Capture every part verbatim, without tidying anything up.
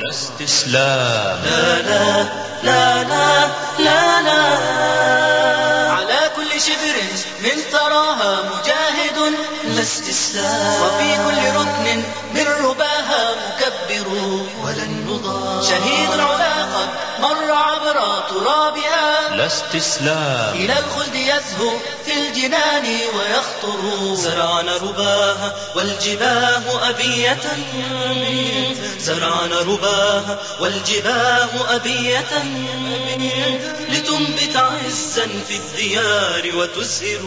استسلام. لا لا لا لا لا لا. على كل شبر من ثراها مجاهد لا استسلام، وفي كل ركن من رباها مكبر ولن نضام. شهيد العلا قد مر عبر ترابها لا استسلام. إلى الخلد يزهو في الجنان ويخطر. زرعنا رباها والجباه أبية، زرعنا رباها والجباه أبية، لتنبت عزا في الديار وتزهر،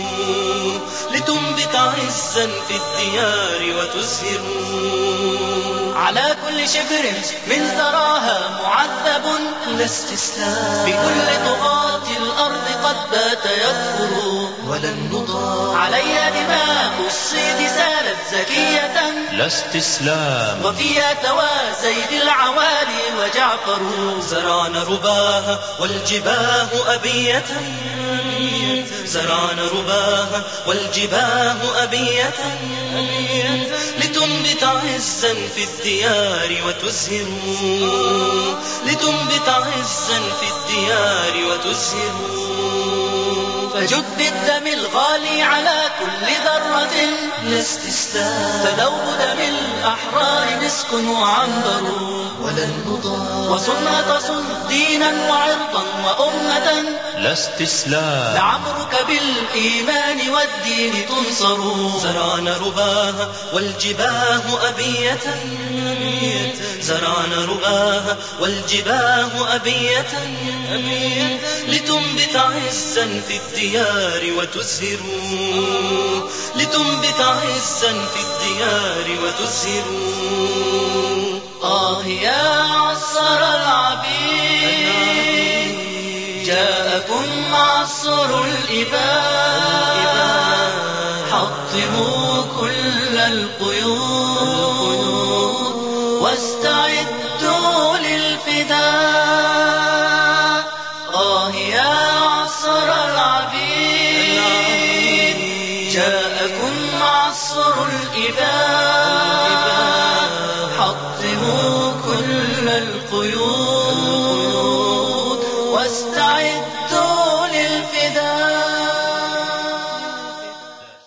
لتنبت عزا في الديار وتزهر. على كل شبر من ثراها معذب لا استسلام، بكل طغاة الأرض قد بات يكفر ولن نضام. عليها دماء الصيد سالت زكية لا استسلام، وفيها توازيد العوالي وجعفر. زرعنا رباها والجباه أبية، زرعنا رباها والجباه أبية، لتنبت عزا في الديار وتزهر، لتنبت عزا في الديار وتزهر. فجد بالدم الغالي على كل ذرة لا استسلام، فذوب دم الأحرار مسك وعنبر ولن نضام. وصن تصن دينا وعرضا وأمة لا استسلام، لعمرك بالإيمان والدين تنصر. زرعنا رباها والجباه أبية، زرعنا رباها والجباه أبية، لتنبت عزا في الديار وتزهر، لتنبت عزا في الديار وتزهر. آه يا عصر العبيد، جاءكم معصر الإباء، حطموا كل القيود واستعدوا للفداء. آه يا عصر العبيد، جاءكم معصر الإباء، حطموا كل القيود واستعدوا